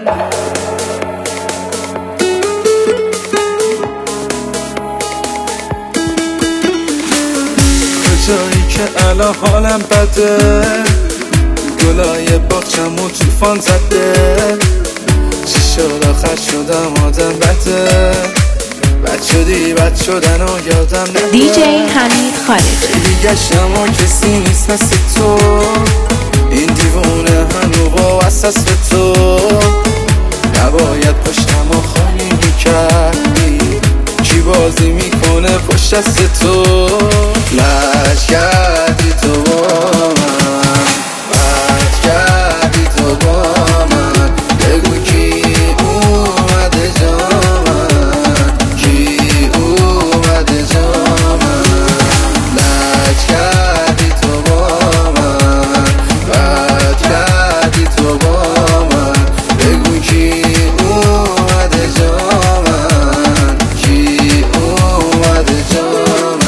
جایی که الان حالم بده، گلای باغچم و توفان زده، چی شد آخر شدم آدم بده، بد شدن و یادم نده. دیجی حمید خالجی. خیلی گشتم و کسی نیست مثل تو، این دیوونه هنو با اساس به تو، نباید پشتم و خالی میکردی، کی بازی میکنه پشت دست تو، لج کردی تو با من، بد کردی تو با من، بگو کی اومده جا من، کی اومده جا من، لج کردی تو با من، بد کردی تو با من، بگو کی اومده جا من، کی اومده جا من.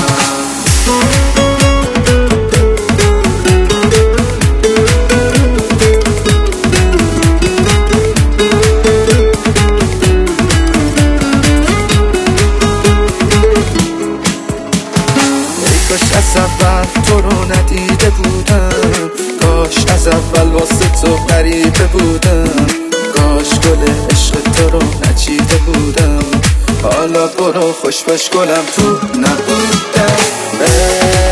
کاش از اول تو رو ندیده بودم، کاش از اول واسه تو غریبه بودم، کاش گل عشق تو رو نچیده بودم، حالا برو خوش باش گلم تو نبودم.